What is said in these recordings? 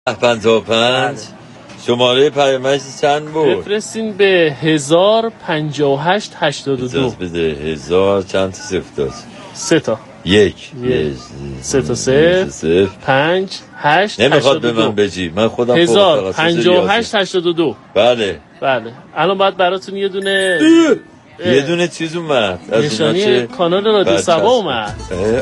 55 شماره پیامک چند بود؟ بفرستین به 105882. بده 1000 چند تا صفر داشت؟ 3 تا. 1 3 تا 0 5 8 نمیخواد به من بجی، من خودم 105882. بله الان باید براتون یه دونه چیز اومد از نشانی کانال رادیو سبا اومد.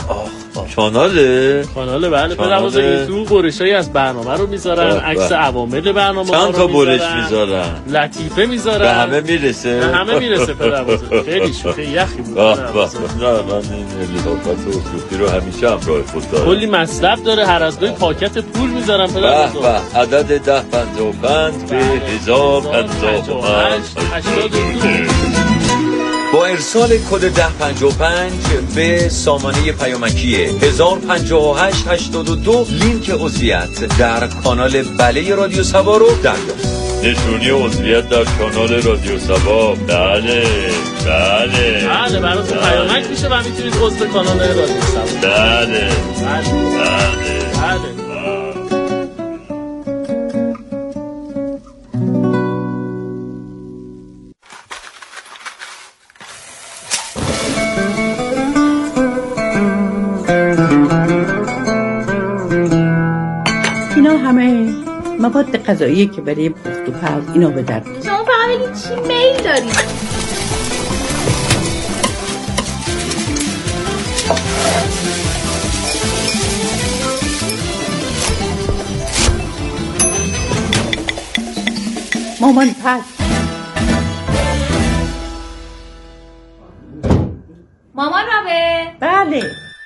کانال بله پدرواز این تو برشایی از برنامه رو میذارن، عکس عوامل برنامه چند تا برش میذارن، لطیفه میذارن، به همه میرسه پدرواز خیلی شوخه یخی بود. من این لطافت و شوخی رو همیشه همراه خود دارم. کلی مطلب داره، هر از گاهی پاکت پول میذارن پدرواز. عدد 1055 به 1058 با ارسال کد 1055 به سامانه پیامکی 105882 لینک عضویت در کانال بله رادیو سبا رو دریافت. نشونی عضویت در کانال رادیو سبا. بله براتون پیامک میشه و میتونید عضو کانال رادیو سبا. بله. مواد غذایی که برای پخت و پز اینو به درد می‌خوره. شما فهمیدید چی میل دارید؟ مامان پز. مامان رابه؟ بله.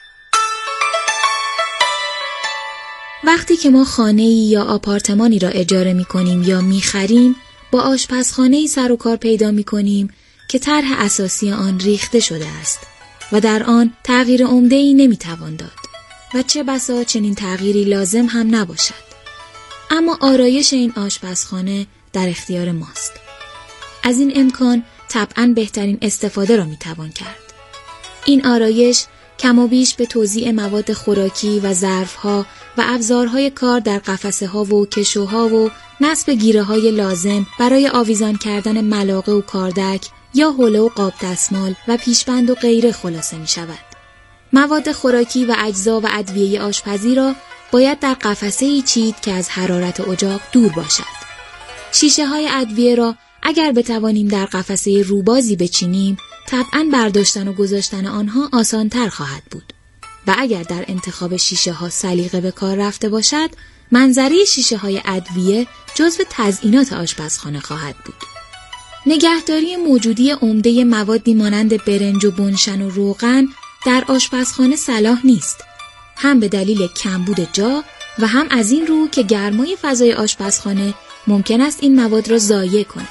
وقتی که ما خانه‌ای یا آپارتمانی را اجاره می‌کنیم یا می‌خریم، با آشپزخانه‌ای سر و کار پیدا می‌کنیم که طرح اساسی آن ریخته شده است و در آن تغییر عمده‌ای نمی‌توان داد و چه بسا چنین تغییری لازم هم نباشد. اما آرایش این آشپزخانه در اختیار ماست. از این امکان طبعاً بهترین استفاده را می‌توان کرد. این آرایش کم و بیش به توزیع مواد خوراکی و ظرف‌ها و ابزارهای کار در قفسه‌ها و کشوها و نصب گیره‌های لازم برای آویزان کردن ملاقه و کاردک یا حوله و قاب دستمال و پیشبند و غیره خلاصه می‌شود. مواد خوراکی و اجزا و ادویه آشپزی را باید در قفسه‌ای چید که از حرارت اجاق دور باشد. شیشه‌های ادویه را اگر بتوانیم در قفسه روبازی بچینیم، طبعاً برداشتن و گذاشتن آنها آسان‌تر خواهد بود. و اگر در انتخاب شیشه‌ها سلیقه به کار رفته باشد، منظره شیشه‌های ادویه جزو تزیینات آشپزخانه خواهد بود. نگهداری موجودی عمده موادی مانند برنج و بنشن و روغن در آشپزخانه صلاح نیست. هم به دلیل کمبود جا و هم از این رو که گرمای فضای آشپزخانه ممکن است این مواد را ضایع کند.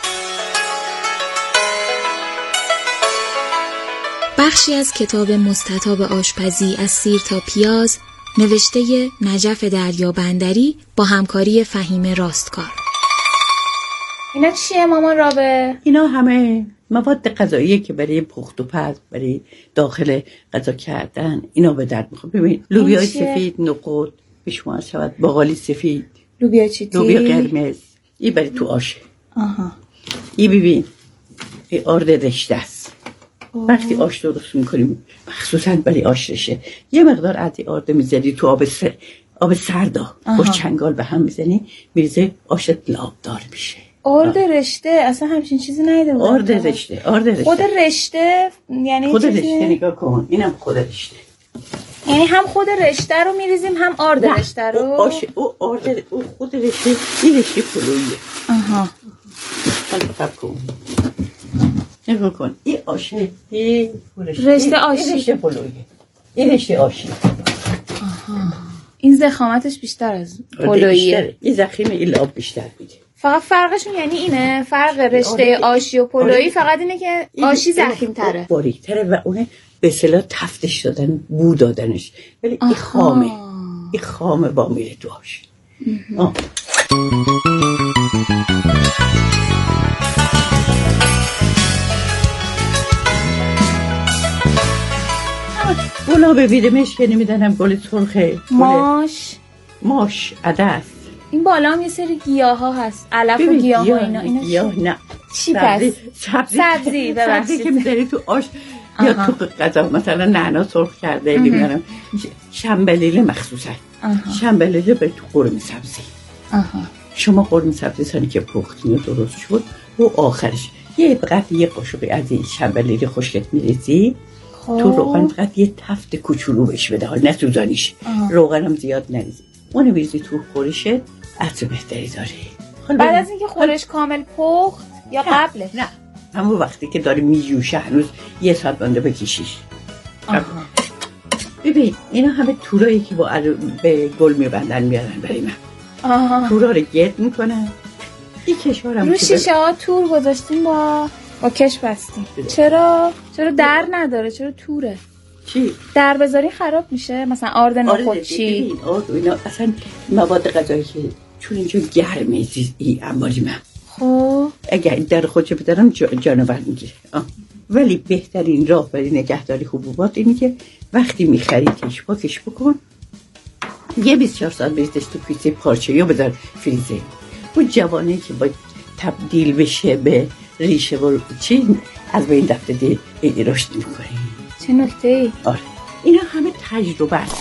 بخشی از کتاب مستطاب آشپزی از سیر تا پیاز نوشته نجف دریابندری با همکاری فهیم راستکار. اینا چیه مامان رابه؟ اینا همه مواد غذایی که برای پخت و پز، برای داخل غذا کردن اینا به درد میخوره. ببین لوبیا سفید، نخود، پیشمون شود، باقالی سفید، لوبیا چیتی، لوبیا قرمز، این برای تو آشه. این ببین این آرد رشته است. وقتی آش درست میکنیم مخصوصا برای آش رشه یه مقدار عدی آرد میذاری تو آب سردا با چنگال به هم میزنی میریزه آشت لابدار میشه. آرد رشته اصلا همچین چیزی ندیده بودم. آرد رشته خود رشته یعنی خود رشته نگاه کن، اینم خود رشته، یعنی هم خود رشته رو میریزیم هم آرد رشته رو. او خود رشته، این رشته پلویه. نگاه کن این آشه، رشته آشی، این رشته پلویه، این رشته آشی. این ضخامتش بیشتر از پلویه، این ضخیم این لاب بیشتر میده. فقط فرقشون یعنی اینه، فرق رشته آشی و پلویی فقط اینه که آشی ضخیم تره، باریک تره و اونه به اصطلاح تفتش دادن، بو دادنش، ولی این خامه، این خامه با میره تو آش. گلاب بیدمش که نمیدنم، گل سرخه، ماش، عدس، این بالا هم یه سری گیاه ها هست، علف و گیاه ها اینا گیاه نه چی پس؟ سبزی که میذاری تو آش یا تو غذا، مثلا نعنا سرخ کرده میگم شنبلیله مخصوصا شنبلیله به تو قرمه سبزی. شما قرمه سبزی سانی که پختین و درست شد و آخرش یه قاشق از این شنبلیله خشکت میریزی تو روغن، فقط یه تفت کوچولو بهش بده، حال نسوزانیش، روغنم زیاد نریزی، اونو میریزی تو خورشت، عطر بهتری داره. بعد از اینکه خورش کامل پخت یا قبلش؟ نه همون وقتی که داره میجوشه هنوز یه ساعت بانده بکشیش. ببین اینا همه تورایی که به گل میبندن میارن برای من. تورا رو گرد میکنن. این کشارم رو شیشه ها تور گذاشتیم با کش بستیم. چرا در نداره؟ چرا توره؟ چی؟ در بذاری خراب میشه؟ مثلا آرد نخود چی؟ ببین آرد و اینا اصلا مواد غذایی که چون اینجا گرمه این انباری من. خب اگر در خودشو بدارم جانور میگیره. ولی بهترین راه برای نگهداری حبوبات اینه که وقتی میخریدش پاکش بکن، یه 24 ساعت بریزش تو کیسه پارچه یا بذار فریزر. اون جوانه که باید تبدیل بشه به ریشه و چی از بین رفته رشد میکنه. چه نکته ای؟ آره اینا همه تجربه است.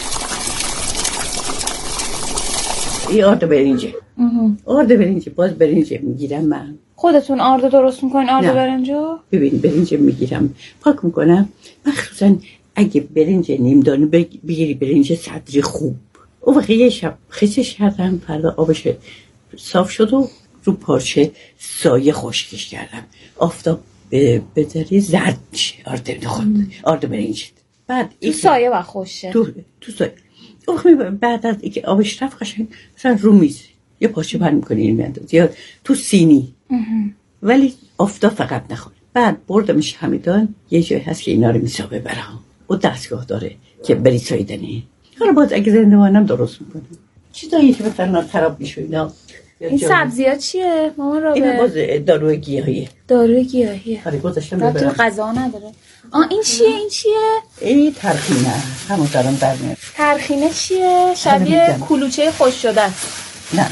این آرد برنجه باز برنجه میگیرم من. خودتون آرد درست میکنین؟ آرد برنجو؟ ببین برنجه میگیرم پاک میکنم، مخصوصا اگه برنج نیمدانه بگیری برنج صدری خوب، اون وقت یه شب خیسش کردم، فردا آبش صاف شد و رو پارچه سایه خشکش کردم، آفتاب بذاری زرد میشه آرد برنجت. بعد تو سایه و خوشه تو سایه. بعد از اینکه آبش رفت قشنگ مثلا رو میز یه پارچه بند میکنی این میاندازی یا تو سینی، ولی آفتاب فقط نخوره. بعد بردمش همیدان، یه جای هست که اینا رو میسابه برام و دستگاه داره که بری سایدنی. حالا باز اگه زنده مانم درست میکنم چیزایی که مثلا خراب میشه اینا. این سبزی ها چیه مامان رابه؟ این باز داروی گیاهیه. آره گذاشتم ببرم. غذا نداره. این چیه؟ این ترخینه. همون دارم در میاد. ترخینه چیه؟ شبیه کلوچه خوش شده است. نه.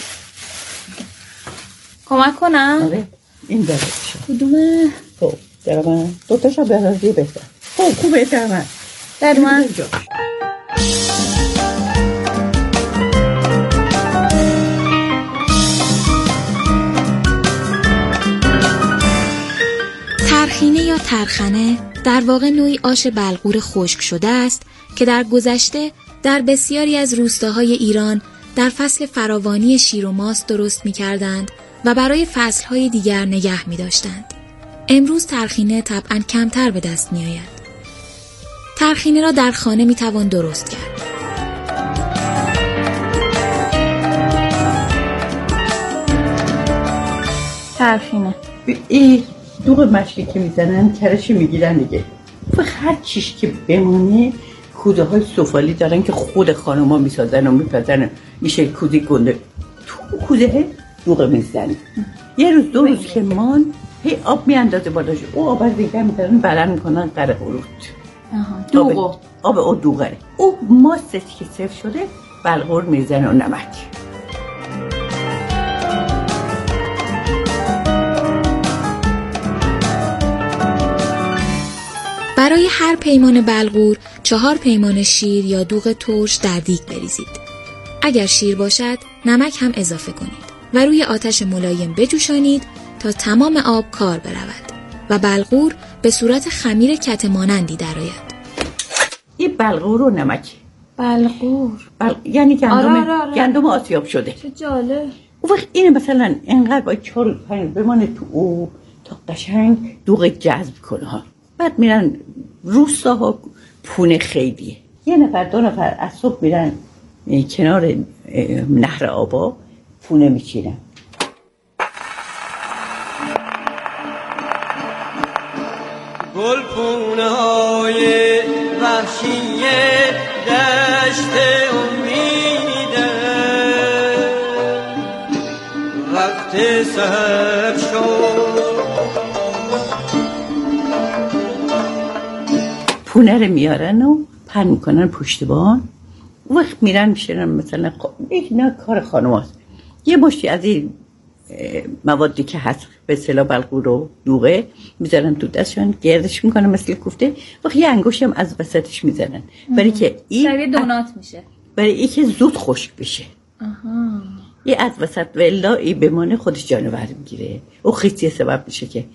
کمک کنم؟ آره این داره. کدومه؟ خب در من دوتاشو بهتر بهتر. خوبه در من. ترخینه یا ترخنه در واقع نوعی آش بلغور خشک شده است که در گذشته در بسیاری از روستاهای ایران در فصل فراوانی شیر و ماست درست می کردند و برای فصلهای دیگر نگه می داشتند. امروز ترخینه طبعاً کمتر به دست می آید. ترخینه را در خانه می توان درست کرد. ترخینه دوغ مشکی که میزنن کرشی میگیرن دیگه و هر چیش که بمونه کوده های سفالی دارن که خود خانوما میسازن و میپزن، میشه کوده گنده تو کوده دوغ میزنن. یه روز دو روز که مان هی آب میاندازه بالاش، او آب از دیگه میزنن بلند میکنن قره قرود آب او دوغره. او ماستش که صفر شده بلغور میزنه و نمک. برای هر پیمان بلغور 4 پیمان شیر یا دوغ ترش در دیگ بریزید. اگر شیر باشد نمک هم اضافه کنید و روی آتش ملایم بجوشانید تا تمام آب کار برود و بلغور به صورت خمیر کته مانندی درآید. این بلغور و نمک. بلغور یعنی گندم آسیاب شده. چه جالب. اون وقت اینه مثلا انقدر باید 4 بمانه تو او تا قشنگ دوغ جذب کنه ها. بعد میرن روستاها پونه خیلیه، یه نفر 2 نفر از صبح میرن کنار نهر آبا پونه میچینن. گل پونه های وحشی دشت امیده وقت سحر شد. پونه رو میارن و پهن میکنن پشت بان، وقت میرن میشنن مثلا اینا کار خانواست یه مشتی از این موادی که هست به اصطلاح بلغور و دوغه میذارن تو دستشون، گردش میکنن مثل کوفته، و یه انگشت هم از وسطش میزنن برای که این شبیه دونات میشه، برای این که زود خشک بشه. یه از وسط ولا این بمانه خودش جانور میگیره، او خیسی سبب میشه که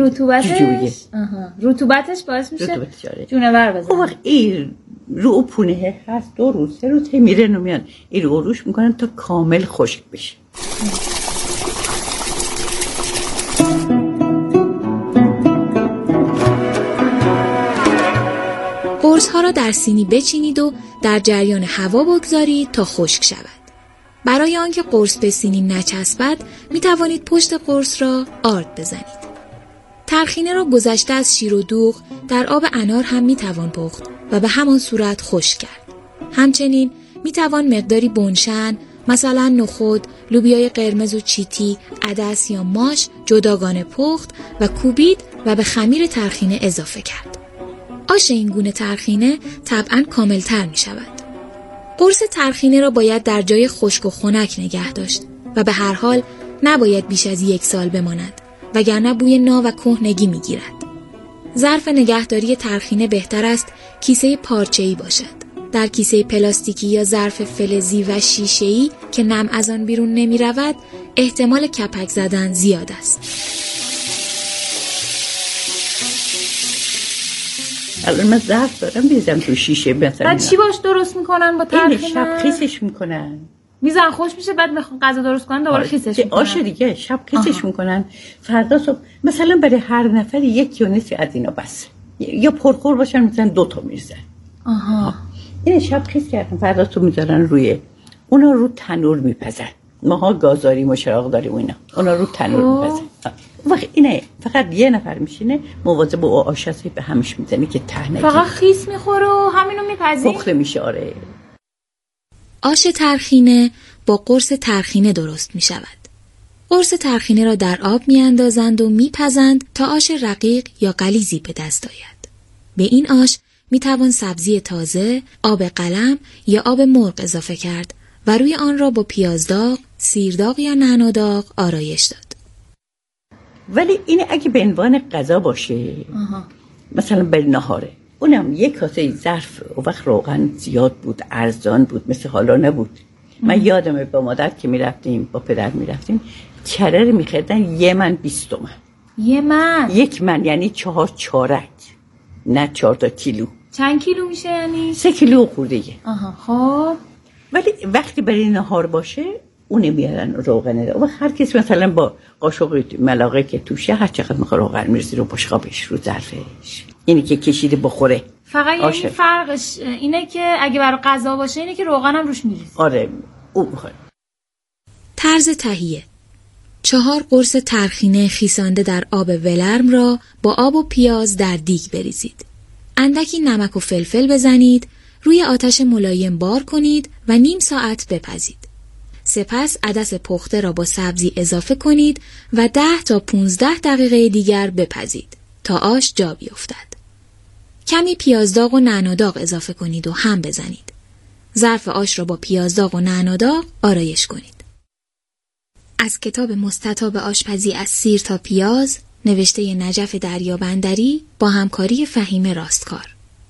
رطوبتش باعث میشه جونور بزنه. اون وقت این رو پونه هست 2 روز 3 روز میرن و میان این رو روش میکنن تا کامل خشک بشه. قرص ها را در سینی بچینید و در جریان هوا بگذارید تا خشک شود. برای آنکه قرص به سینی نچسبد می توانید پشت قرص را آرد بزنید. ترخینه را گذشته از شیر و دوغ در آب انار هم می توان پخت و به همان صورت خشک کرد. همچنین می توان مقداری بنشن، مثلا نخود، لوبیای قرمز و چیتی، عدس یا ماش جداگانه پخت و کوبید و به خمیر ترخینه اضافه کرد. آش این گونه ترخینه طبعاً کاملتر می شود. قرص ترخینه را باید در جای خشک و خنک نگه داشت و به هر حال نباید بیش از 1 سال بماند وگرنه بوی نا و کهنگی می گیرد. ظرف نگهداری ترخینه بهتر است کیسه پارچه‌ای باشد. در کیسه پلاستیکی یا ظرف فلزی و شیشه‌ای که نم از آن بیرون نمی رود احتمال کپک زدن زیاد است. الان من ظرف دارم بیزم تو شیشه مثلا. بعد چی باش درست میکنن با ترخینه؟ این شب خیسش میکنن. میزن خوش میشه بعد غذا درست کنن دوباره خیسش میکنن. آش دیگه شب خیسش میکنن. فردا صبح مثلا برای هر نفر 1 یونسی از اینا بس. یا پرخور باشن مثلا 2 تا میرزن. این شب خیس کردن فردا تو میذارن روی اونا رو تنور میپزن. ماها گاز داریم و چراغ داریم و اینا. اونا رو تنور میپزن. وقت اینه فقط یه نفر میشینه مواظب او آشپزی به همش میزنه که ته نگیره. فقط خیس میخوره و همینو میپزین. پخته میشه. آره. آش ترخینه با قرص ترخینه درست میشود. قرص ترخینه را در آب میاندازند و میپزند تا آش رقیق یا غلیظی به دست آید. به این آش میتوان سبزی تازه، آب قلم یا آب مرغ اضافه کرد و روی آن را با پیاز داغ، سیر داغ یا نعنا داغ آرایش داد. ولی این اگه به عنوان غذا باشه مثلا برای نهاره، اونم 1 کاسه ظرف و وقت روغن زیاد بود، ارزان بود، مثل حالا نبود. من یادمه با مادر که میرفتیم با پدر میرفتیم کره رو میخریدن 1 من 20 تومن. 1 من 1 من یعنی 4 چارک، نه 4 تا کیلو. چند کیلو میشه یعنی 3 کیلو خورده. خب ولی وقتی برای نهار باشه اونه میارن روغن و هر کسی مثلا با قاشق ملاقه که توشه هر چقدر میخواد روغن میرسی رو بشقابش رو ظرفش، اینی که کشیده بخوره. فقط یعنی فرقش اینه که اگه برای غذا باشه اینه که روغن هم روش میریزه. آره اون میخواد. طرز تهیه: 4 قرص ترخینه خیسانده در آب ولرم را با آب و پیاز در دیگ بریزید. اندکی نمک و فلفل بزنید، روی آتش ملایم بار کنید و نیم ساعت بپزید. سپس عدس پخته را با سبزی اضافه کنید و 10 تا 15 دقیقه دیگر بپزید تا آش جا بیفتد. کمی پیازداغ و نعناداغ اضافه کنید و هم بزنید. ظرف آش را با پیازداغ و نعناداغ آرایش کنید. از کتاب مستطاب آشپزی از سیر تا پیاز نوشته نجف دریابندری با همکاری فهیم راستکار.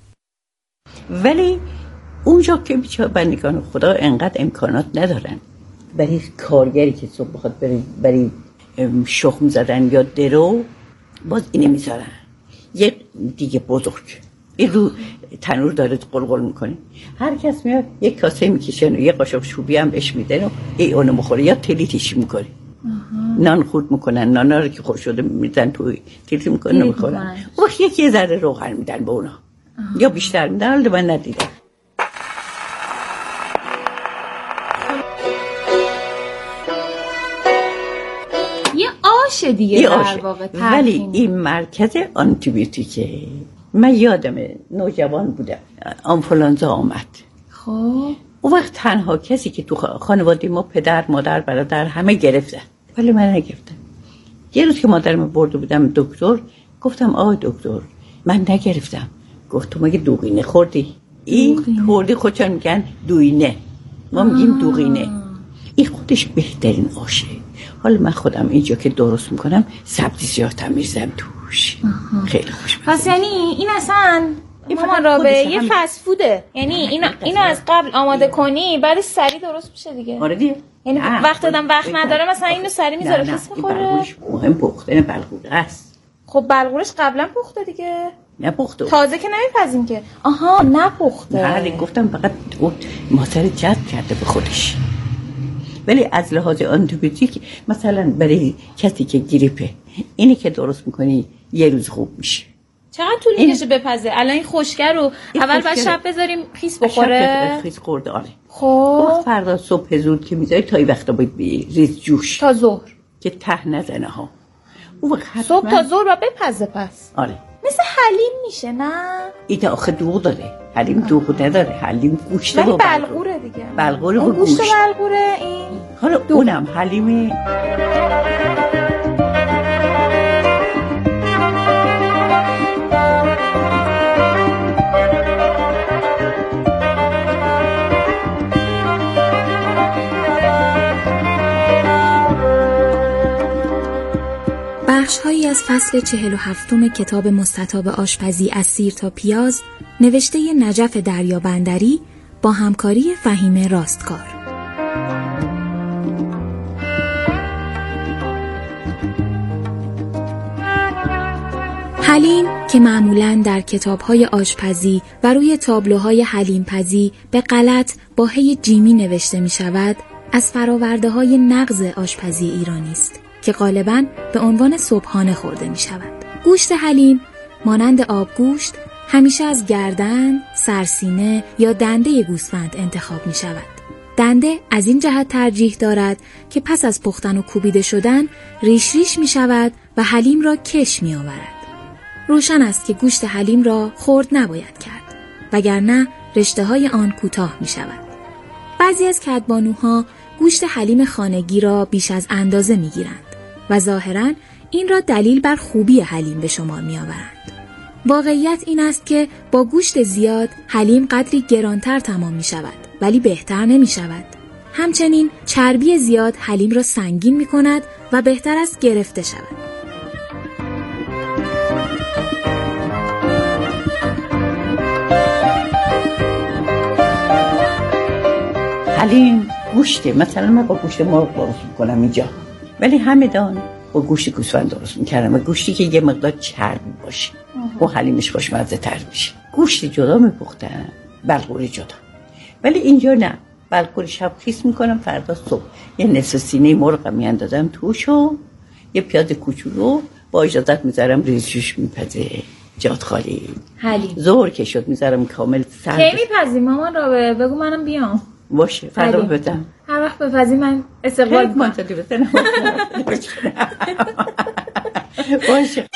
ولی اونجا که بندگان خدا انقدر امکانات ندارن، برای کارگری که صبح بخواد برای شخم زدن یا درو باز اینه میذارن یه دیگه بزرگ این رو تنور داره قلقل میکنه، هر کس میاد یک کاسه میکشن و یه قاشق چوبی هم بهش میدن و اونو مخوره یا تلیتش میکنه. نان خورد میکنن، نانا رو که خورد شده میدن توی تلیت میکنن و میخورن. وقت یه ذره روغن میدن به اونا یا بیشتر میدن، ولی من ندیدم. آشه دیگه در واقع ولی این مرکز آنتیبیوتیکه. من یادمه نوجوان بودم آنفولانزا آمد. خب اون وقت تنها کسی که تو خانواده ما پدر مادر برادر همه گرفتن ولی من نگرفتم. یه روز که مادرم برده بودم دکتر، گفتم آقای دکتر من نگرفتم. گفت تو مگه دوغینه خوردی؟ این خوردی خودشان میگن دوینه، ما میگیم دوغینه. این خودش بهترین آشه. حالا من خودم اینجا که درست میکنم سبزیجات هم میریزم توش. خیلی خوش پس یعنی این اصلا مامان رابه یه فست فوده، یعنی اینو از قبل آماده کنی بعد سری درست میشه دیگه. آره دیگه. یعنی وقت دادم وقت نداره مثلا اینو سری میذاره خیس میخوره. بلغورش مهم پختن بلغوره است. خب بلغورش قبلا پخته دیگه. نه پخته تازه که نمیپزیم که. آها نپخته. بله گفتم فقط ماسر جذب کرده به خودش. ولی از لحاظ آنتیبیوتیک مثلا برای کسی که گریپه اینی که درست میکنی یه روز خوب میشه. چقدر طول میکشه بپزه؟ الان این خشکه رو اول بعد شب بذاریم خیس بخوره؟ شب خیس خورده آره. خب فردا صبح زود که میذاری تا این وقتا باید ریز جوش تا ظهر که ته نزنه ها. صبح تا ظهر را بپزه پس. آره. مثل حلیم میشه نه؟ این آخه دوغ داره. حلیم دوغ نداره. حلیم گوشته ولی بلغوره دیگه. بلغوره و گوشت بلغوره این. حالا اونم حلیمه. بخش‌هایی از فصل 47 کتاب مستطاب آشپزی از سیر تا پیاز نوشته نجف دریابندری با همکاری فهیم راستکار. حلیم که معمولاً در کتاب‌های آشپزی و روی تابلوهای حلیم‌پزی به غلط با هی جیمی نوشته می‌شود، از فرآورده‌های نغز آشپزی ایرانی است که غالباً به عنوان صبحانه خورده می شود. گوشت حلیم مانند آبگوشت همیشه از گردن، سرسینه یا دنده گوسفند انتخاب می شود. دنده از این جهت ترجیح دارد که پس از پختن و کوبیده شدن ریش ریش می شود و حلیم را کش می آورد. روشن است که گوشت حلیم را خرد نباید کرد وگرنه رشته های آن کوتاه می شود. بعضی از کدبانوها گوشت حلیم خانگی را بیش از اندازه می گیرند و ظاهراً این را دلیل بر خوبی حلیم به شمار می آورند. واقعیت این است که با گوشت زیاد حلیم قدری گرانتر تمام می شود ولی بهتر نمی شود. همچنین چربی زیاد حلیم را سنگین می کند و بهتر است گرفته شود. حلیم گوشته، مثلا من با گوشت مرغ درست میکنم اینجا، ولی همدان با گوشت گوسفند درست میکردم و گوشتی که یه مقدار چرب باشه و حلیمش خوشمزه تر میشه. گوشت جدا میپختم، بلغوره جدا، ولی اینجا نه. بلغوره شب خیس میکنم، فردا صبح یه نصف سینه مرغ میاندازم توش و یه پیاز کوچولو با اجازت میذارم ریزش میپزه. جات خالی حلیم زور که شد میذارم کامل سرد. کی میپزی مامان را بگو منم بیام. باشه فردا بپزم. هر وقت بپزی من استقبال کنم. باشه.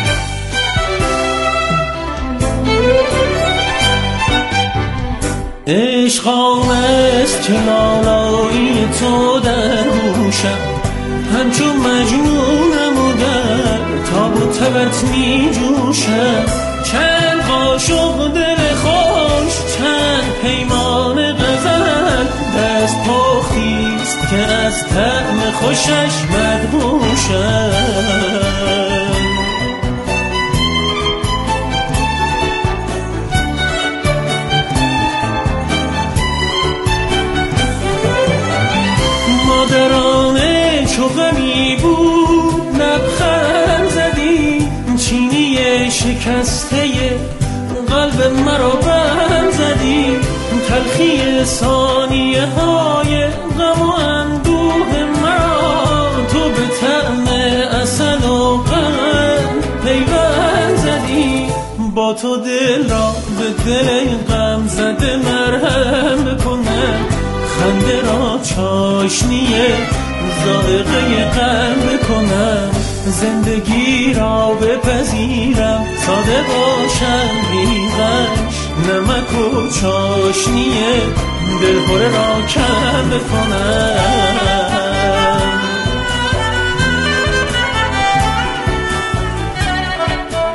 عشق آمست که لالایی تو در گوشم، همچون مجنونم و در تاب و تبت می جوشم. چند قاشق دل خوش، چند پیمان غزل، دست پختیست که از طعم خوشش مدهوشم. مادرانه چو غمی بود لبخند زدی، چینی شکسته قلب مرا بند زدی. تلخی ثانیه های غم و اندوه مرا تو به طعم عسل و قند پیوند زدی. با تو دل را به دل غم زده مرهم بکنم، خنده را چاشنی ذائقه غم کنم. زندگی را بپذیرم، ساده باشم بی‌غش، نمک و چاشنی دلخوره را کم بکنم.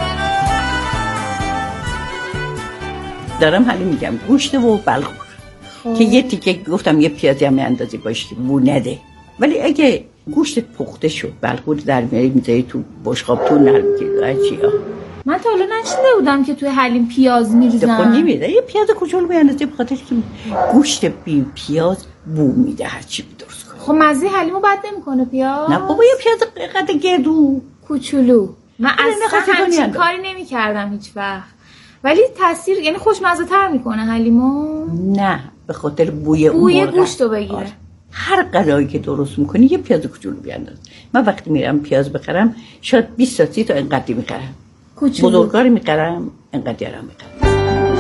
دارم حالی میگم گوشت و بلغور که یه تیکه گفتم یه پیازی هم اندازی باشه که بو نده. ولی اگه گوشت پخته شد بلغور در میاری میذاری تو بشقاب تو نرم چیا. من تا حالا نشنیده بودم که توی حلیم پیاز میریزن. خب نمیده، یه پیاز کوچولو میاندازی به خاطر که گوشت بی پیاز بو میده هر چی درست کنی. خب مزه حلیمو بد نمیکنه پیاز؟ نه بابا، یه پیاز قد گردو کوچولو. من اصلا همچین کاری نمی‌کردم هیچ وقت. ولی تاثیر یعنی خوشمزه تر میکنه حلیمو؟ نه، به خاطر بوی گوشتو بگیره. هر غذایی که درست میکنی یه پیاز کوچولو بیانداز. من وقتی میرم پیاز بخرم شاید 20 تا 30 تا اینقدری میخرم. بزرگاری میخرم اینقدری هم میخرم.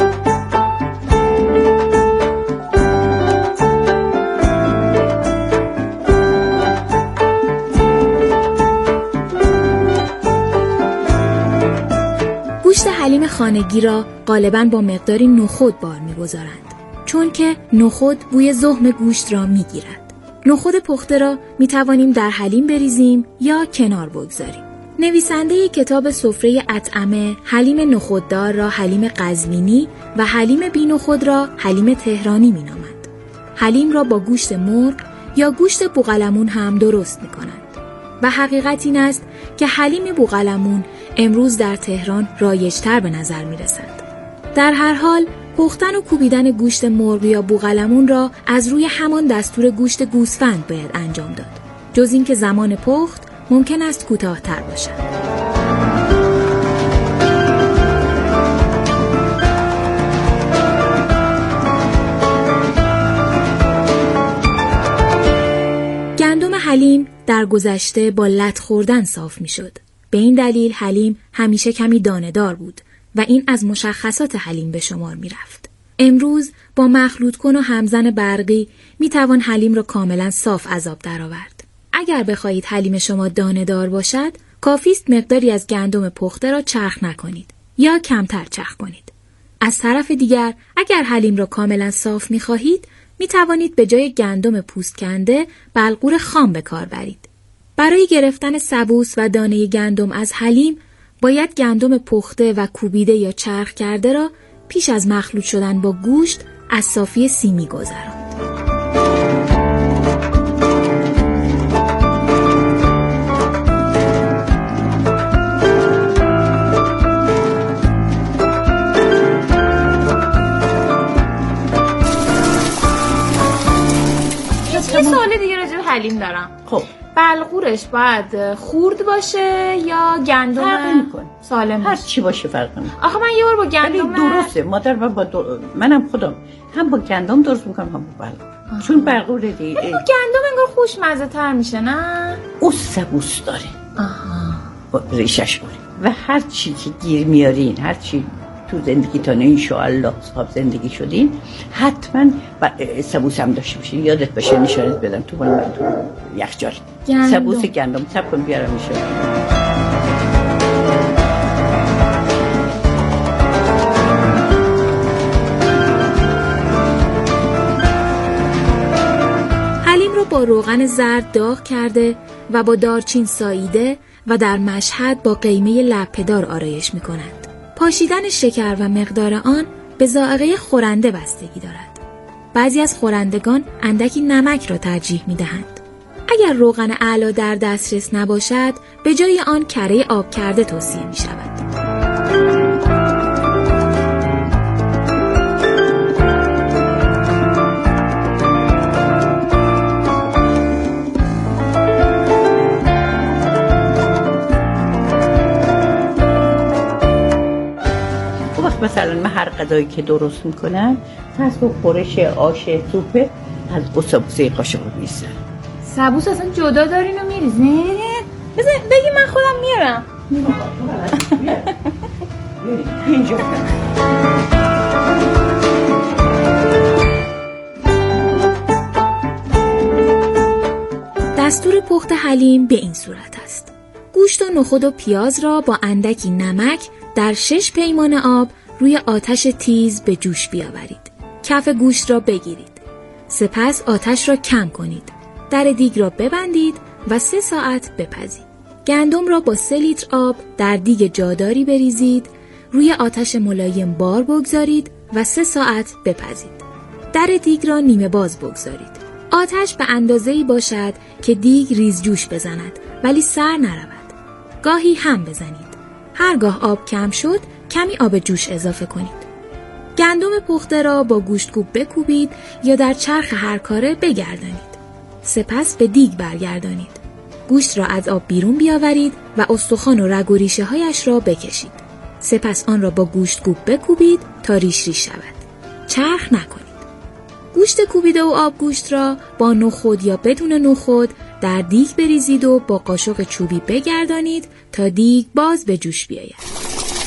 گوشت حلیم خانگی را غالباً با مقداری نخود بار می‌گذارند، چون که نخود بوی زخم گوشت را می‌گیرد. نخود پخته را می‌توانیم در حلیم بریزیم یا کنار بگذاریم. نویسنده کتاب سفره اطعمه حلیم نخوددار را حلیم قزوینی و حلیم بی نخود را حلیم تهرانی می‌نامند. حلیم را با گوشت مرغ یا گوشت بوقلمون هم درست می‌کنند. و حقیقت این است که حلیم بوقلمون امروز در تهران رایج‌تر به نظر می‌رسد. در هر حال پختن و کوبیدن گوشت مرغ یا بوقلمون را از روی همان دستور گوشت گوسفند باید انجام داد. جز اینکه زمان پخت ممکن است کوتاه‌تر باشد. گندم حلیم در گذشته با لت خوردن صاف می‌شد. به این دلیل حلیم همیشه کمی دانه‌دار بود و این از مشخصات حلیم به شمار می‌رفت. امروز با مخلوط کن و همزن برقی می‌توان حلیم را کاملا صاف از آب درآورد. اگر بخواهید حلیم شما دانه‌دار باشد، کافی است مقداری از گندم پخته را چرخ نکنید یا کمتر چرخ کنید. از طرف دیگر اگر حلیم را کاملا صاف می‌خواهید، می‌توانید به جای گندم پوست کنده بلغور خام به کار برید. برای گرفتن سبوس و دانه گندم از حلیم باید گندم پخته و کوبیده یا چرخ کرده را پیش از مخلوط شدن با گوشت از صافی سیمی گذراند. یه سوال دیگه راجع به حلیم دارم. خب بلغورش باید خورد باشه یا گندم سالم هر چی باشه فرق نمیکنه. آخه من یه بار با گندم درسته مادر منم خودم هم با گندم درست میکنم هم با بلغور. چون بلغور دیگه با گندم انگار خوشمزه تر میشه نه؟ او سبوس داره. با ریشش باره و هر چی که گیر میارین، هر چی تو زندگیتون انشاءالله صاحب زندگی شدین حتما سبوس هم داشته باشین. یادت باشه نشانت بدم تو مال من تو یخچال سبوس گندم صبر کن بیارم میشه. حلیم رو با روغن زرد داغ کرده و با دارچین ساییده و در مشهد با قیمه لپه‌دار آرایش می‌کنند. پاشیدن شکر و مقدار آن به ذائقه خورنده بستگی دارد. بعضی از خورندگان اندکی نمک را ترجیح می‌دهند. اگر روغن اعلی در دسترس نباشد، به جای آن کره آب کرده توصیه می‌شود. مثلا من هر غذایی که درست میکنم فرض کن خورش آش سوپ از سبوسه قاشق می‌ریزم. سبوس اصلا جدا دارین و میریزین؟ بگی من خودم میارم. اینجا دستور پخت حلیم به این صورت است. گوشت و نخود و پیاز را با اندکی نمک در 6 پیمانه آب روی آتش تیز به جوش بیاورید. کف گوشت را بگیرید. سپس آتش را کم کنید. در دیگ را ببندید و 3 ساعت بپزید. گندم را با 3 لیتر آب در دیگ جاداری بریزید. روی آتش ملایم بار بگذارید و 3 ساعت بپزید. در دیگ را نیمه باز بگذارید. آتش به اندازه‌ای باشد که دیگ ریز جوش بزند ولی سر نرود. گاهی هم بزنید. هرگاه آب کم شد کمی آب جوش اضافه کنید. گندم پخته را با گوشتکوب بکوبید یا در چرخ هر کاره بگردانید. سپس به دیگ برگردانید. گوشت را از آب بیرون بیاورید و استخوان و رگ و ریشه هایش را بکشید. سپس آن را با گوشتکوب بکوبید تا ریش ریش شود. چرخ نکنید. گوشت کوبیده و آب گوشت را با نخود یا بدون نخود در دیگ بریزید و با قاشق چوبی بگردانید تا دیگ باز به جوش بیاید.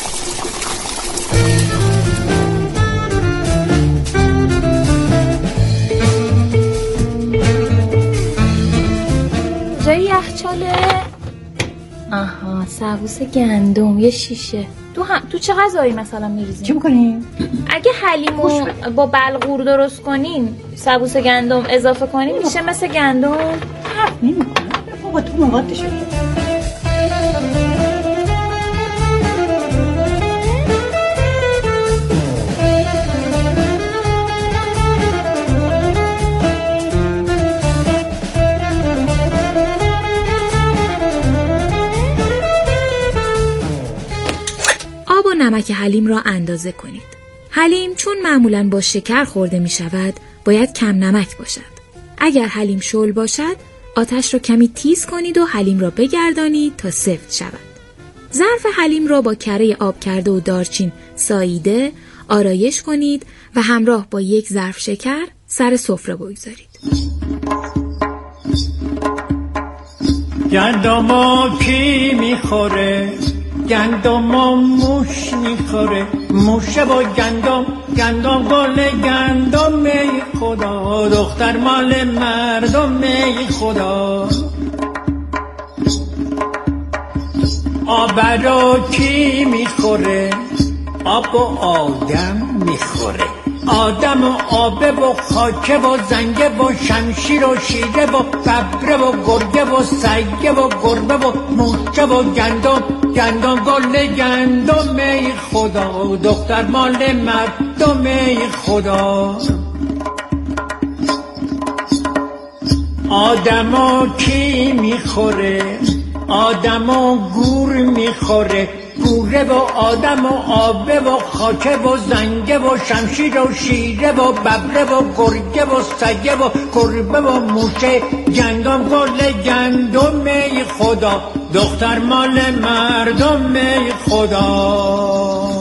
جای یخچاله. آها، سبوس گندم یه شیشه. تو چه غذایی مثلا میریزین؟ چی بکنیم؟ اگه حلیمو با بلغور درست کنین، سبوس گندم اضافه کنین میشه مثل گندم؟ حرف نمی‌کنه. بابا تو موادش. نمک حلیم را اندازه کنید. حلیم چون معمولاً با شکر خورده می شود، باید کم نمک باشد. اگر حلیم شل باشد، آتش را کمی تیز کنید و حلیم را بگردانید تا سفت شود. ظرف حلیم را با کره آب کرده و دارچین ساییده آرایش کنید و همراه با یک ظرف شکر سر سفره بگذارید. گندم کی میخوره؟ گندم موش میخوره، موشه با گندم، گندم گل گندم می خدا، دختر مال مردم می خدا. آب را کی میخوره؟ آب و آدم میخوره، آدم و آبه و خاکه و زنگه و شمشیر و شیره و ببره و گرگه و سگه و گربه و موشه و گندم، گندم گل گندم ای خدا، دختر مال مردم ای خدا. آدمو کی میخوره؟ آدمو گور میخوره، گوره و آدم و آبه و خاکه و زنگه و شمشیر و شیره و ببره و گرگه و سگه و گربه و موشه، گندم گل گندم ای خدا، دختر مال مردم ای خدا.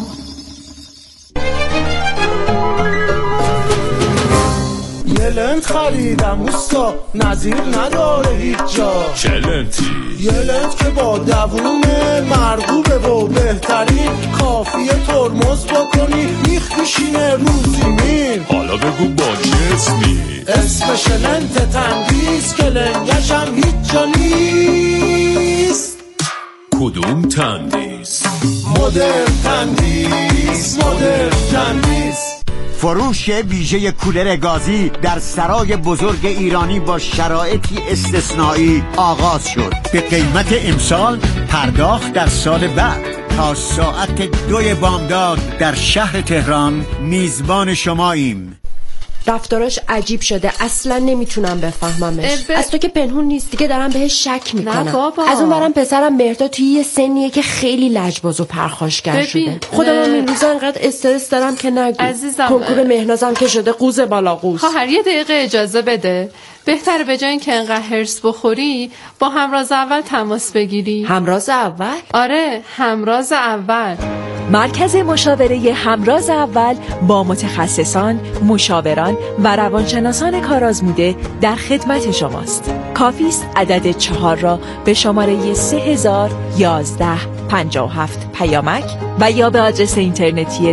یه لنت خریدم اوستا، نظیر نداره هیچ جا. چه لنتی؟ یه لنت که با دوونه مرغوبه و بهترین، کافیه ترمز بکنی میخ میشینه رو زمین. حالا بگو با چه اسمی؟ اسمش لنت تندیس که لنگش هم هیچ جا نیست. کدوم تندیس؟ مدرن تندیس، مدرن تندیس. فروش ویژه کولر گازی در سرای بزرگ ایرانی با شرایطی استثنایی آغاز شد. به قیمت امسال، پرداخت در سال بعد. تا ساعت 2 بامداد در شهر تهران میزبان شماییم. رفتاراش عجیب شده، اصلا نمیتونم بفهممش. از تو که پنهون نیست دیگه، دارم بهش شک میکنم. نه بابا. از اون برم پسرم مهرداد توی یه سنیه که خیلی لجباز و پرخاشگر شده. خودم این روزا انقدر استرس دارم که نگو. عزیزم، کنکور مهنازم که شده قوز بالا قوز. خواهر یه دقیقه اجازه بده. بهتره به جای اینکه انقدر هرس بخوری با همراز اول تماس بگیری. همراز اول؟ آره، همراز اول. مرکز مشاوره همراز اول با متخصصان، مشاوران و روانشناسان کارآزموده در خدمت شماست. کافی است عدد 4 را به شماره 301157 پیامک و یا به آدرس اینترنتی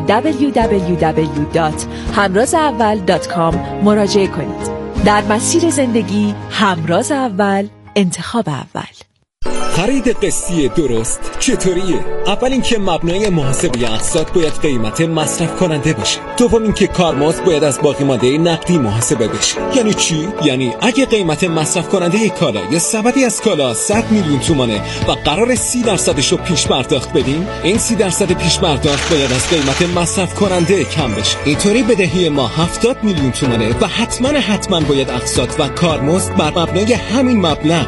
www.hamrazaawal.com مراجعه کنید. در مسیر زندگی همراز اول، انتخاب اول. خرید قسطی درست چطوریه؟ اول اینکه مبنای محاسبه اقساط باید قیمت مصرف کننده باشه. دوم اینکه کارمزد باید از باقی مانده نقدی محاسبه بشه. یعنی چی؟ یعنی اگه قیمت مصرف کننده کالا یا سبدی از کالا 100 میلیون تومانه و قرار 30% رو پیش پرداخت بدیم، این 30% پیش پرداخت باید از قیمت مصرف کننده کم بشه. اینطوری بدهی ما 70 میلیون تومانه و حتما باید اقساط و کارمزد بر مبنای همین مبلغ